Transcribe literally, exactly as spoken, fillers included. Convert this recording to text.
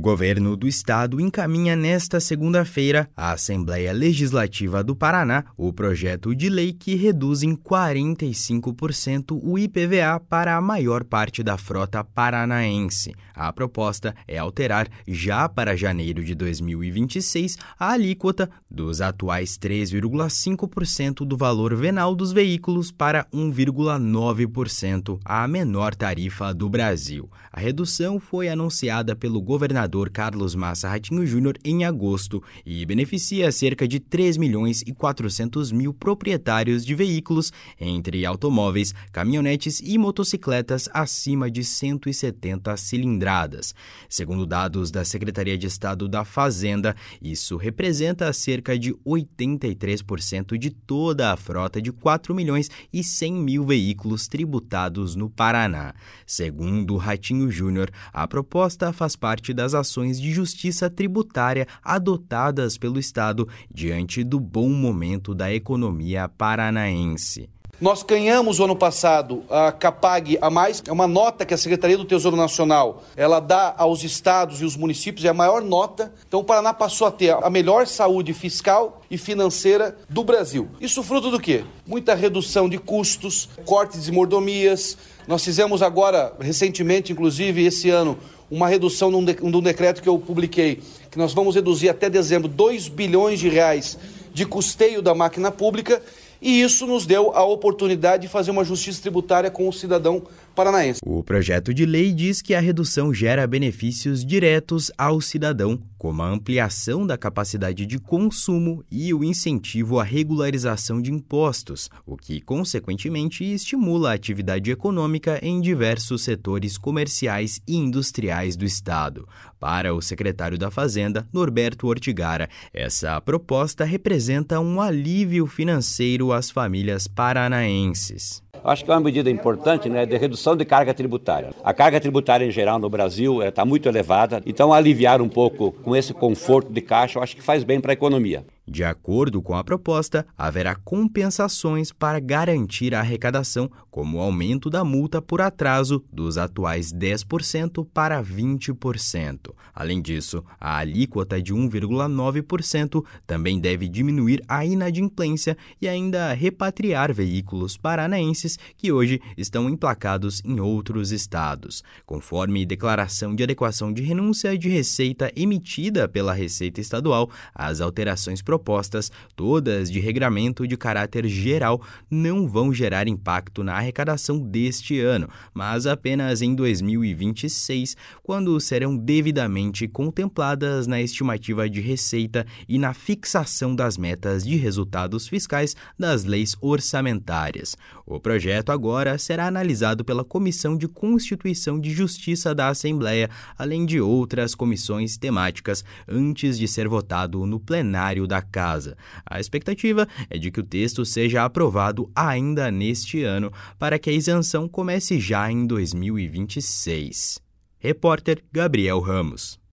governo do estado encaminha nesta segunda-feira à Assembleia Legislativa do Paraná o projeto de lei que reduz em quarenta e cinco por cento o I P V A para a maior parte da frota paranaense. A proposta é alterar, já para janeiro de dois mil e vinte e seis, a alíquota dos atuais três vírgula cinco por cento do valor venal dos veículos para um vírgula nove por cento, a menor tarifa do Brasil. A redução foi anunciada pelo governador Carlos Massa Ratinho Júnior em agosto e beneficia cerca de três milhões e quatrocentos mil proprietários de veículos, entre automóveis, caminhonetes e motocicletas acima de cento e setenta cilindradas. Segundo dados da Secretaria de Estado da Fazenda, isso representa cerca de oitenta e três por cento de toda a frota de quatro milhões e cem mil veículos tributados no Paraná. Segundo Ratinho Júnior, a proposta faz parte das ações de justiça tributária adotadas pelo Estado diante do bom momento da economia paranaense. Nós ganhamos o ano passado a Capag a mais, é uma nota que a Secretaria do Tesouro Nacional ela dá aos estados e os municípios, é a maior nota. Então o Paraná passou a ter a melhor saúde fiscal e financeira do Brasil. Isso fruto do quê? Muita redução de custos, cortes de mordomias. Nós fizemos agora, recentemente, inclusive esse ano, uma redução num, de, num decreto que eu publiquei, que nós vamos reduzir até dezembro dois bilhões de reais de custeio da máquina pública, e isso nos deu a oportunidade de fazer uma justiça tributária com o cidadão paranaense. O projeto de lei diz que a redução gera benefícios diretos ao cidadão, como a ampliação da capacidade de consumo e o incentivo à regularização de impostos, o que, consequentemente, estimula a atividade econômica em diversos setores comerciais e industriais do Estado. Para o secretário da Fazenda, Norberto Ortigara, essa proposta representa um alívio financeiro às famílias paranaenses. Acho que é uma medida importante, né, de redução de carga tributária. A carga tributária em geral no Brasil está muito elevada, então aliviar um pouco com esse conforto de caixa, eu acho que faz bem para a economia. De acordo com a proposta, haverá compensações para garantir a arrecadação, como o aumento da multa por atraso dos atuais dez por cento para vinte por cento. Além disso, a alíquota de um vírgula nove por cento também deve diminuir a inadimplência e ainda repatriar veículos paranaenses que hoje estão emplacados em outros estados. Conforme declaração de adequação de renúncia de receita emitida pela Receita Estadual, as alterações propostas propostas, todas de regramento de caráter geral, não vão gerar impacto na arrecadação deste ano, mas apenas em dois mil e vinte e seis, quando serão devidamente contempladas na estimativa de receita e na fixação das metas de resultados fiscais das leis orçamentárias. O projeto agora será analisado pela Comissão de Constituição e Justiça da Assembleia, além de outras comissões temáticas, antes de ser votado no plenário da Casa. A expectativa é de que o texto seja aprovado ainda neste ano, para que a isenção comece já em dois mil e vinte e seis. Repórter Gabriel Ramos.